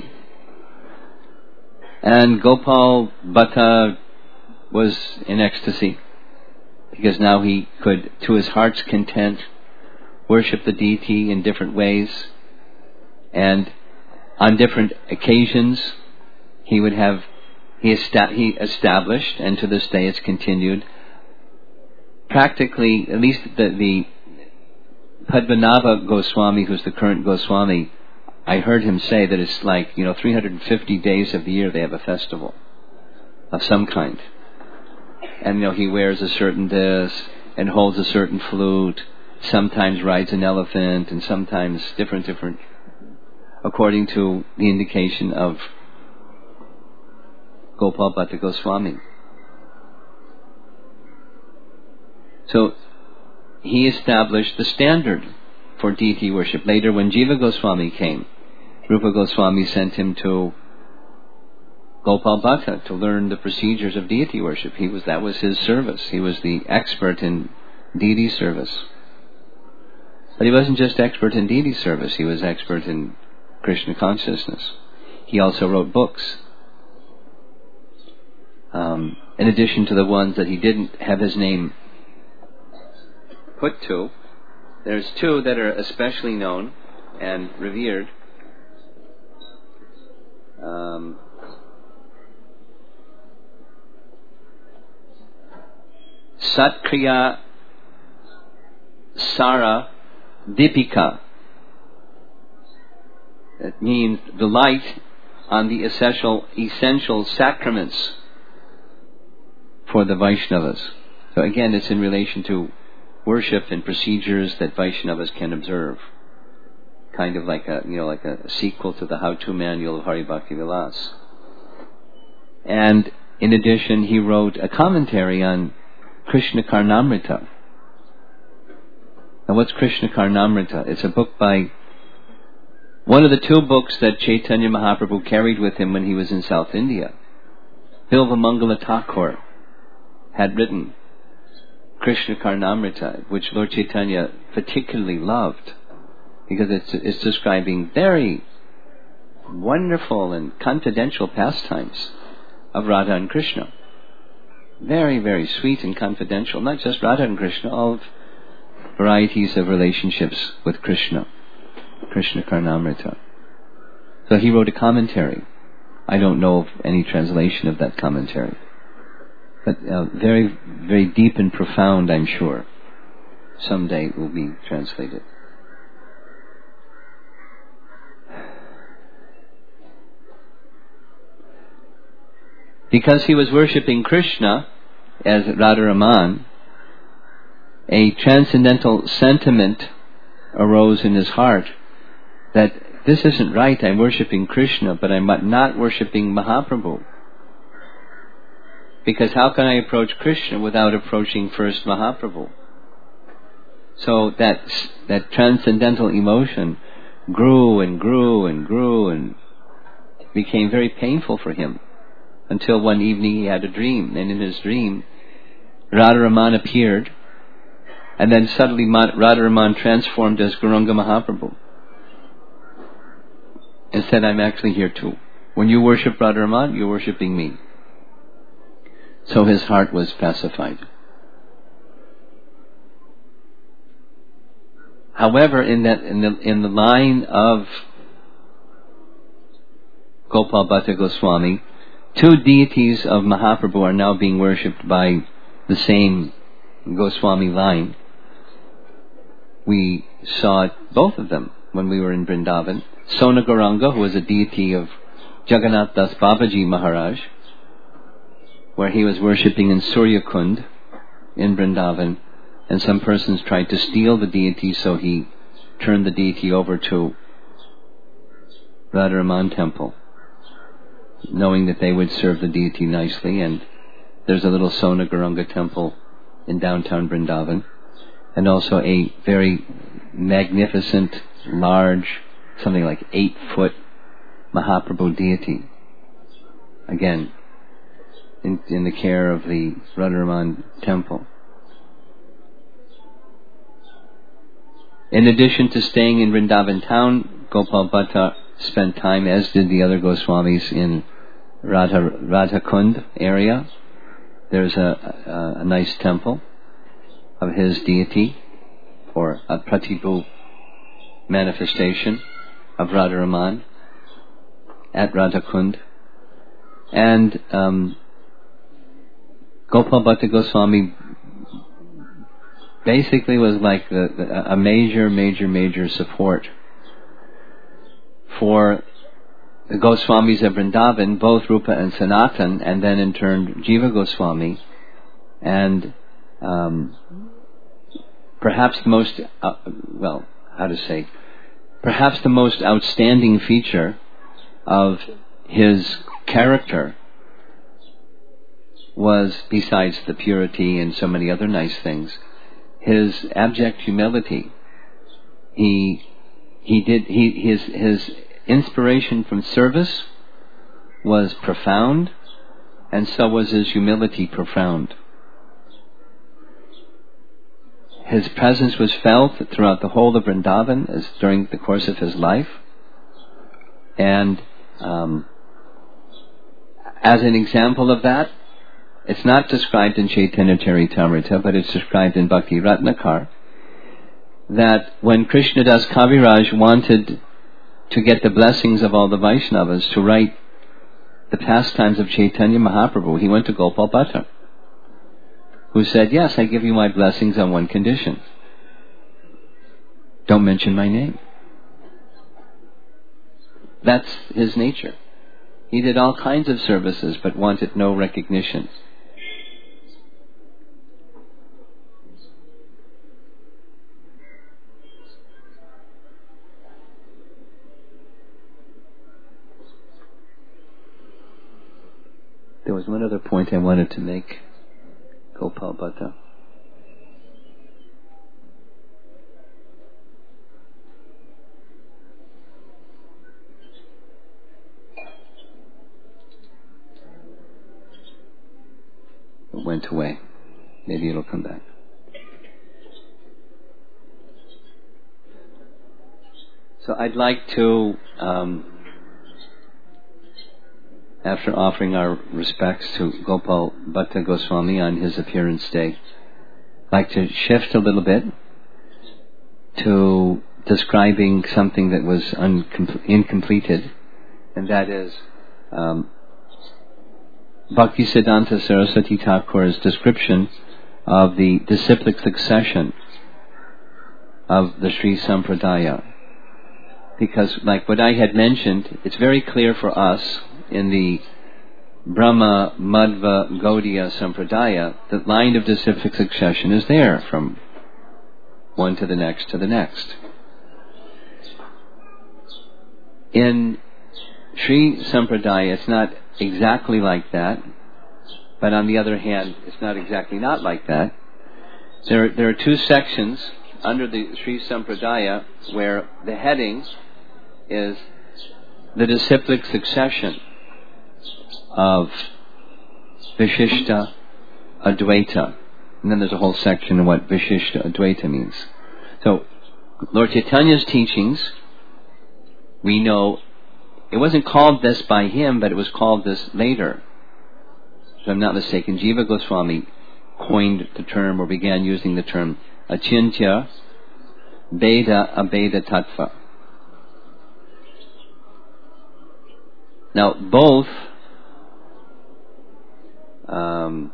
And Gopal Bhatta was in ecstasy, because now he could, to his heart's content, worship the deity in different ways. And on different occasions, he would have, he, esta- he established, and to this day it's continued, practically, at least the, the Padmanabha Goswami, who's the current Goswami, I heard him say that it's like, you know, three hundred fifty days of the year they have a festival of some kind. And, you know, he wears a certain this and holds a certain flute, sometimes rides an elephant, and sometimes different, different, according to the indication of Gopal Bhatta Goswami. So he established the standard for deity worship. Later, when Jiva Goswami came, Rupa Goswami sent him to Gopal Bhatta to learn the procedures of deity worship. He was that was his service. He was the expert in deity service. But he wasn't just expert in deity service. He was expert in Krishna consciousness. He also wrote books. Um, in addition to the ones that he didn't have his name put to, there's two that are especially known and revered. Um, Satkriya Sara Dipika. That means the light on the essential essential sacraments for the Vaishnavas. So again, it's in relation to worship and procedures that Vaishnavas can observe. Kind of like a, you know, like a, a sequel to the how-to manual of Hari Bhakti Vilas. And in addition, he wrote a commentary on Krishna Karnamrita. Now, what's Krishna Karnamrita? It's a book by one of the two books that Chaitanya Mahaprabhu carried with him when he was in South India. Bilvamangala Thakur had written Krishna Karnamrita, which Lord Chaitanya particularly loved, because it's, it's describing very wonderful and confidential pastimes of Radha and Krishna. Very, very sweet and confidential. Not just Radha and Krishna, all of varieties of relationships with Krishna. Krishna Karnamrita. So he wrote a commentary. I don't know of any translation of that commentary. But uh, very, very deep and profound, I'm sure. Someday it will be translated. Because he was worshipping Krishna as Radharaman, a transcendental sentiment arose in his heart that this isn't right, I'm worshipping Krishna, but I'm not worshipping Mahaprabhu. Because how can I approach Krishna without approaching first Mahaprabhu? So that that transcendental emotion grew and grew and grew and became very painful for him, until one evening he had a dream, and in his dream Radharaman appeared, and then suddenly Radharaman transformed as Gauranga Mahaprabhu and said, I'm actually here too. When you worship Radharaman, you're worshipping me. So his heart was pacified. However, in that in the in the line of Gopal Bhatta Goswami, two deities of Mahaprabhu are now being worshipped by the same Goswami line. We saw both of them when we were in Vrindavan. Sona Gauranga, who was a deity of Jagannath Das Babaji Maharaj, where he was worshipping in Surya Kund in Vrindavan, and some persons tried to steal the deity, so he turned the deity over to Radharaman temple, knowing that they would serve the deity nicely. And there's a little Sona Gauranga temple in downtown Vrindavan, and also a very magnificent, large, something like eight foot Mahaprabhu deity, again in, in the care of the Radharaman temple. In addition to staying in Vrindavan town, Gopal Bhatta spent time, as did the other Goswamis, in Radha, Radha Kund area. There's a, a, a nice temple of his deity, or a Pratibhu manifestation of Radharaman at Radha Kund. And um, Gopal Bhatta Goswami basically was like the, the, a major, major, major support for the Goswamis of Vrindavan, both Rupa and Sanatan, and then in turn Jiva Goswami. And um, perhaps the most, uh, well, how to say, perhaps the most outstanding feature of his character was, besides the purity and so many other nice things, his abject humility. He he did he his his inspiration from service was profound, and so was his humility profound. His presence was felt throughout the whole of Vrindavan as during the course of his life. And um, as an example of that, it's not described in Chaitanya Charitamrita, but it's described in Bhakti Ratnakar, that when Krishnadas Kaviraj wanted to get the blessings of all the Vaishnavas to write the pastimes of Chaitanya Mahaprabhu, he went to Gopal Bhatta, who said, yes, I give you my blessings on one condition. Don't mention my name. That's his nature. He did all kinds of services, but wanted no recognition. There was one other point I wanted to make. Gopal Bhatta. It went away. Maybe it'll come back. So I'd like to, um, after offering our respects to Gopal Bhatta Goswami on his appearance day, like to shift a little bit to describing something that was uncom- incompleted, and that is um, Bhaktisiddhanta Saraswati Thakur's description of the disciplic succession of the Sri Sampradaya. Because, like what I had mentioned, it's very clear for us in the Brahma, Madhva, Gaudiya Sampradaya, the line of disciplic succession is there from one to the next to the next. In Sri Sampradaya, it's not exactly like that, but on the other hand, it's not exactly not like that. There, there are two sections under the Sri Sampradaya where the heading is the disciplic succession of Vishishta Advaita. And then there's a whole section on what Vishishta Advaita means. So, Lord Chaitanya's teachings, we know, it wasn't called this by him, but it was called this later. If I'm not mistaken, Jiva Goswami coined the term, or began using the term, Achintya Veda Abeda Tattva. Now, both um,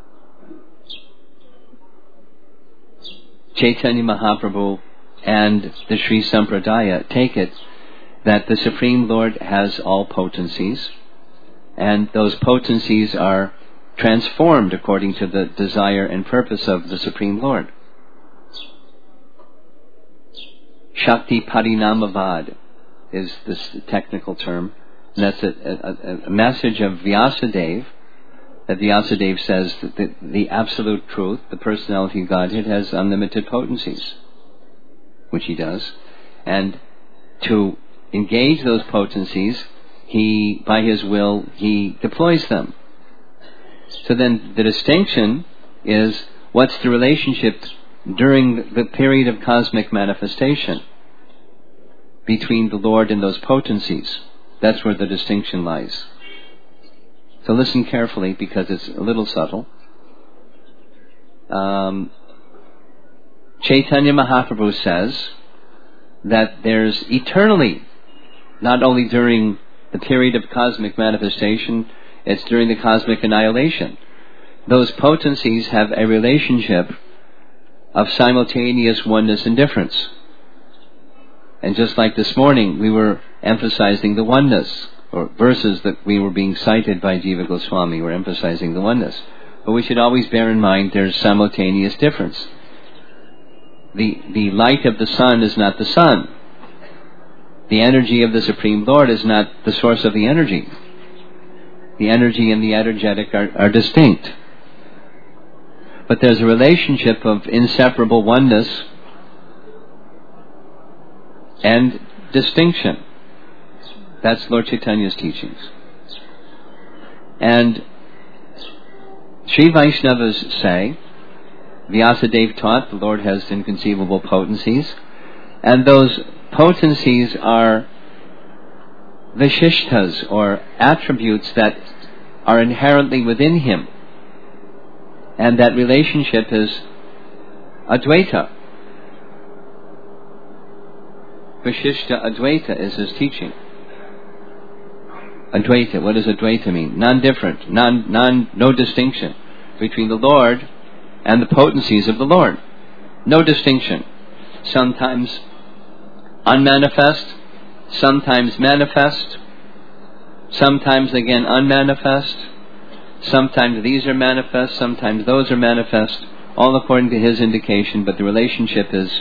Chaitanya Mahaprabhu and the Sri Sampradaya take it that the Supreme Lord has all potencies, and those potencies are transformed according to the desire and purpose of the Supreme Lord. Shakti Parinamavad is this technical term, and that's a, a, a message of Vyasadeva, that Vyasadeva says that the, the absolute truth, the personality of Godhead, has unlimited potencies, which he does, and to engage those potencies, he, by his will, he deploys them. So then the distinction is, what's the relationship during the period of cosmic manifestation between the Lord and those potencies? That's where the distinction lies. So listen carefully, because it's a little subtle. Um, Chaitanya Mahaprabhu says that there's eternally, not only during the period of cosmic manifestation, it's during the cosmic annihilation. Those potencies have a relationship of simultaneous oneness and difference. And just like this morning, we were emphasizing the oneness, or verses that we were being cited by Jiva Goswami were emphasizing the oneness. But we should always bear in mind there's simultaneous difference. The, the light of the sun is not the sun. The energy of the Supreme Lord is not the source of the energy. The energy and the energetic are, are distinct. but there's a relationship of inseparable oneness and distinction. That's Lord Chaitanya's teachings. And Sri Vaishnavas say, Vyasadeva taught the Lord has inconceivable potencies, and those potencies are vishishtas, or attributes that are inherently within him. And that relationship is Advaita. Vishishta Advaita is his teaching. Advaita, what does Advaita mean? Non-different, non, non, no distinction between the Lord and the potencies of the Lord. No distinction. Sometimes unmanifest, sometimes manifest, sometimes again unmanifest, sometimes these are manifest, sometimes those are manifest, all according to his indication, but the relationship is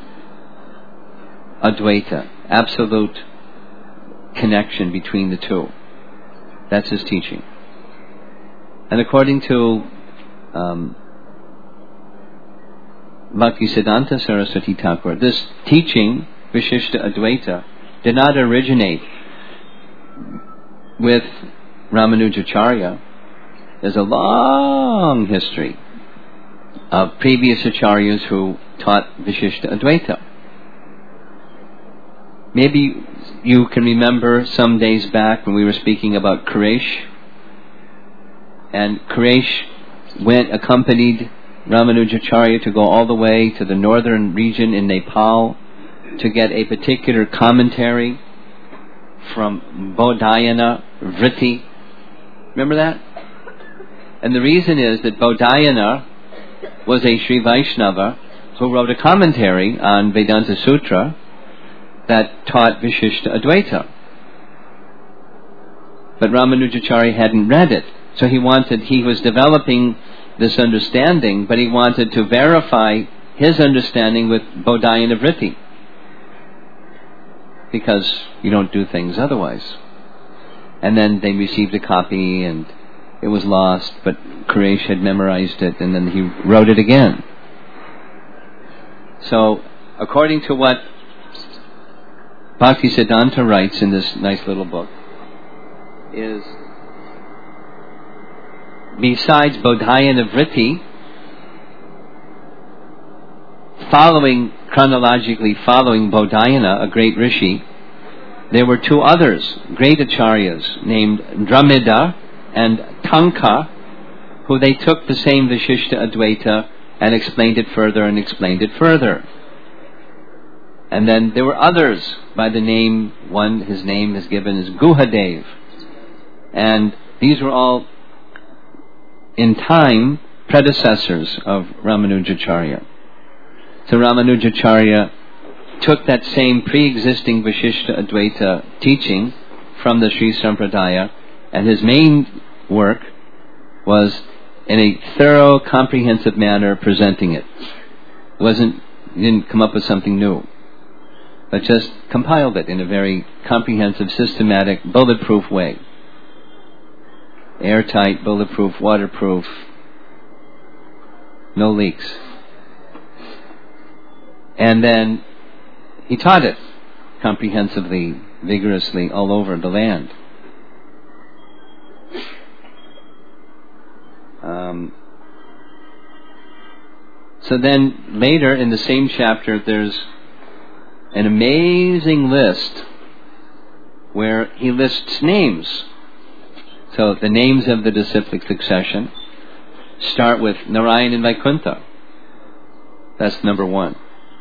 Advaita, absolute connection between the two. That's his teaching. And according to um, Bhaktisiddhanta Saraswati Thakur, this teaching, Vishishta Advaita, did not originate with Ramanujacharya. There's a long history of previous acharyas who taught Vishishta Advaita. Maybe you can remember some days back when we were speaking about Kuresh, and Kuresh went, accompanied Ramanujacharya to go all the way to the northern region in Nepal to get a particular commentary from Bodhayana Vritti. Remember that? And the reason is that Bodhayana was a Sri Vaishnava who wrote a commentary on Vedanta Sutra that taught Vishishta Advaita. But Ramanujacharya hadn't read it, so he wanted, he was developing this understanding, but he wanted to verify his understanding with Bodhayana Vritti, because you don't do things otherwise. And then they received a copy, and it was lost, but Kuresh had memorized it, and then he wrote it again. So, according to what Bhaktisiddhanta writes in this nice little book, is besides Bodhayana Vritti, following, chronologically following Bodhayana, a great rishi, there were two others, great acharyas, named Dramida and Tanka, who they took the same Vishishta Advaita and explained it further and explained it further. And then there were others by the name, one, his name is given as Guhadev. And these were all, in time, predecessors of Ramanujacharya. So Ramanujacharya took that same pre-existing Vishishta Advaita teaching from the Sri Sampradaya, and his main work was in a thorough, comprehensive manner presenting it. It wasn't, he didn't come up with something new, but just compiled it in a very comprehensive, systematic, bulletproof way. Airtight, bulletproof, waterproof, no leaks. And then he taught it comprehensively, vigorously, all over the land. Um, so then later in the same chapter there's an amazing list where he lists names. So the names of the disciplic succession start with Narayan and Vaikuntha. That's number one.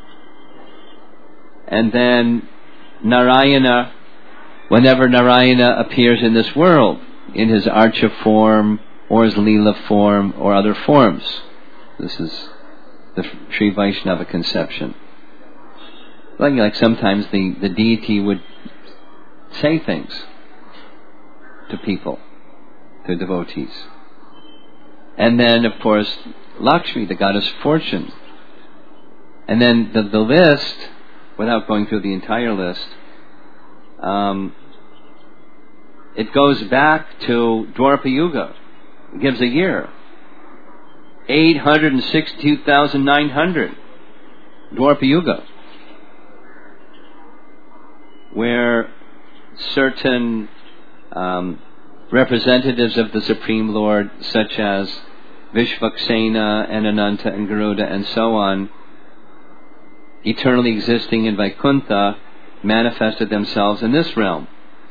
And then Narayana, whenever Narayana appears in this world, in his Archa form, or his Leela form, or other forms. This is the Sri Vaishnava conception. Like, like sometimes the, the deity would say things to people, to devotees. And then, of course, Lakshmi, the goddess of fortune. And then the, the list, without going through the entire list, um, it goes back to Dwapara Yuga. It gives a year. eight hundred sixty-two thousand nine hundred, Dwapara Yuga, where certain um, representatives of the Supreme Lord, such as Vishvaksena and Ananta and Garuda and so on, eternally existing in Vaikuntha, manifested themselves in this realm.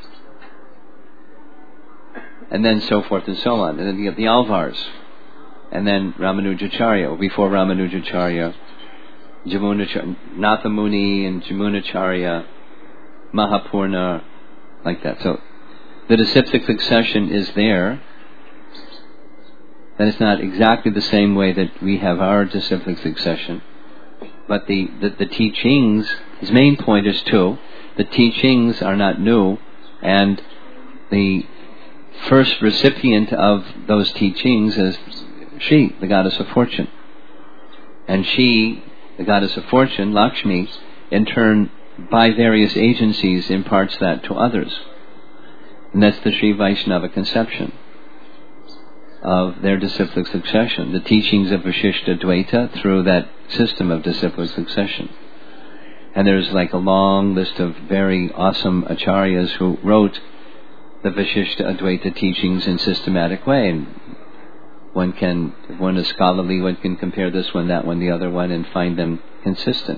And then so forth and so on. And then you have the Alvars. And then Ramanujacharya, before Ramanujacharya, Jamunacharya, Nathamuni and Jamunacharya, Mahapurna, like that. So the disciplic succession is there. And it's not exactly the same way that we have our disciplic succession. But the, the, the teachings, his main point is two, the teachings are not new, and the first recipient of those teachings is she, the goddess of fortune. And she, the goddess of fortune, Lakshmi, in turn, by various agencies, imparts that to others. And that's the Sri Vaishnava conception of their disciplic succession, the teachings of Vishishta Dvaita through that system of disciplic succession. And there's like a long list of very awesome acharyas who wrote the Vishishta Advaita teachings in systematic way. And one can, if one is scholarly, one can compare this one, that one, the other one, and find them consistent.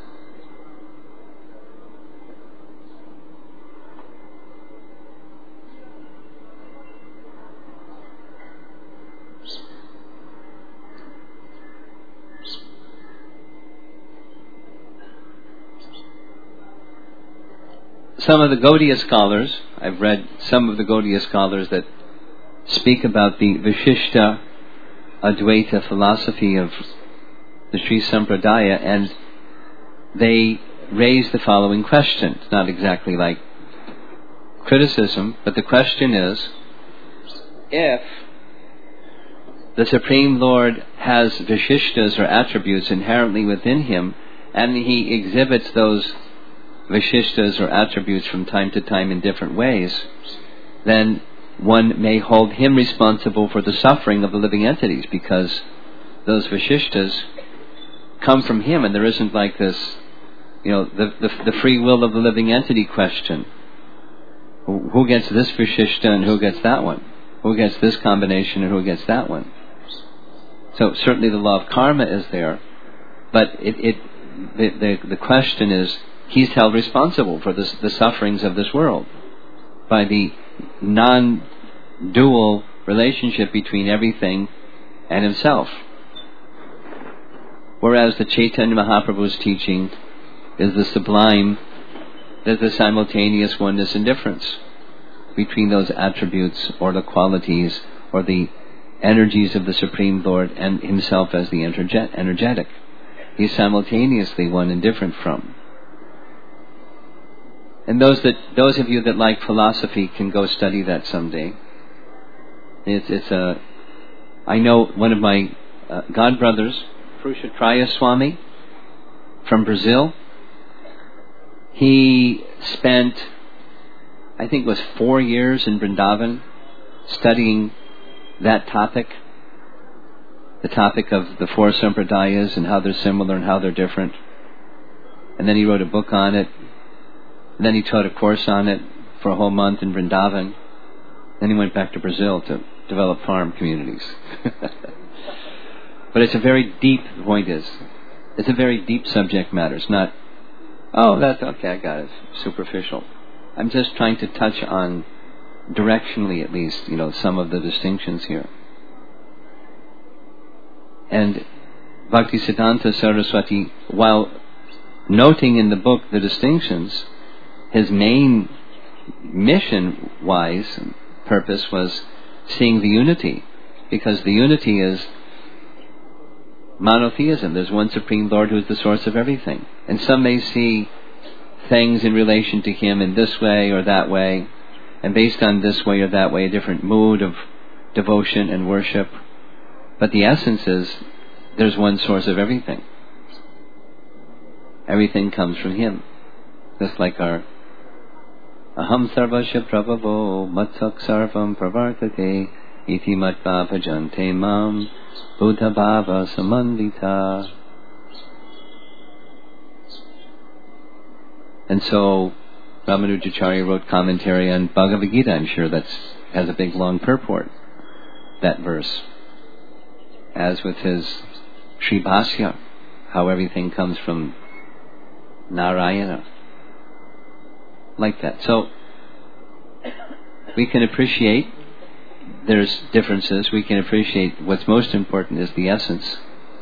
Some of the Gaudiya scholars, I've read some of the Gaudiya scholars that speak about the Vishishta Advaita philosophy of the Sri Sampradaya, and they raise the following question. It's not exactly like criticism, but the question is, if the Supreme Lord has Vishishtas or attributes inherently within him, and he exhibits those Vishishtas or attributes from time to time in different ways, then one may hold him responsible for the suffering of the living entities, because those Vishishtas come from him, and there isn't like this, you know, the, the, the free will of the living entity question. Who gets this Vishishta and who gets that one? Who gets this combination and who gets that one? So certainly the law of karma is there, but it, it the, the, the question is, he's held responsible for this, the sufferings of this world by the non-dual relationship between everything and himself. Whereas the Chaitanya Mahaprabhu's teaching is the sublime, there's the simultaneous oneness and difference between those attributes or the qualities or the energies of the Supreme Lord and himself as the energetic. He's simultaneously one and different from. And those that those of you that like philosophy can go study that someday. It's it's a. I know one of my uh, godbrothers, Prushatraya Swami, from Brazil. He spent, I think it was four years in Vrindavan, studying that topic, the topic of the four sampradayas and how they're similar and how they're different. And then he wrote a book on it. And then he taught a course on it for a whole month in Vrindavan. Then he went back to Brazil to develop farm communities. But it's a very deep, the point is, it's a very deep subject matter. It's not, oh, that's okay, I got it, superficial. I'm just trying to touch on, directionally at least, you know, some of the distinctions here. And Bhaktisiddhanta Saraswati, while noting in the book the distinctions, his main mission-wise purpose was seeing the unity, because the unity is monotheism. There's one Supreme Lord who is the source of everything. And some may see things in relation to him in this way or that way, and based on this way or that way, a different mood of devotion and worship. But the essence is, there's one source of everything. Everything comes from him. Just like our Aham sarvasya prabhavo matsak sarvam pravartate iti matva bhajante mam Buddha Bhava Samandita. And so Ramanujacharya wrote commentary on Bhagavad Gita. I'm sure that has a big long purport, that verse. As with his Sri Bhasya, how everything comes from Narayana. Like that. So we can appreciate there's differences. We can appreciate what's most important is the essence.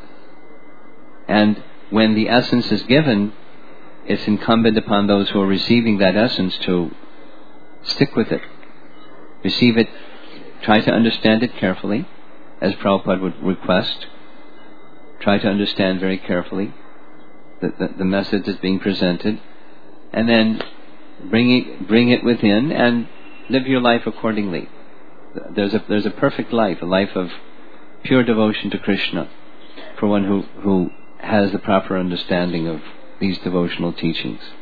And when the essence is given, it's incumbent upon those who are receiving that essence to stick with it. Receive it, try to understand it carefully, as Prabhupada would request. Try to understand very carefully the, the, the message that's being presented, and then bring it, bring it within and live your life accordingly. There's a, there's a perfect life, a life of pure devotion to Krishna, for one who, who has the proper understanding of these devotional teachings.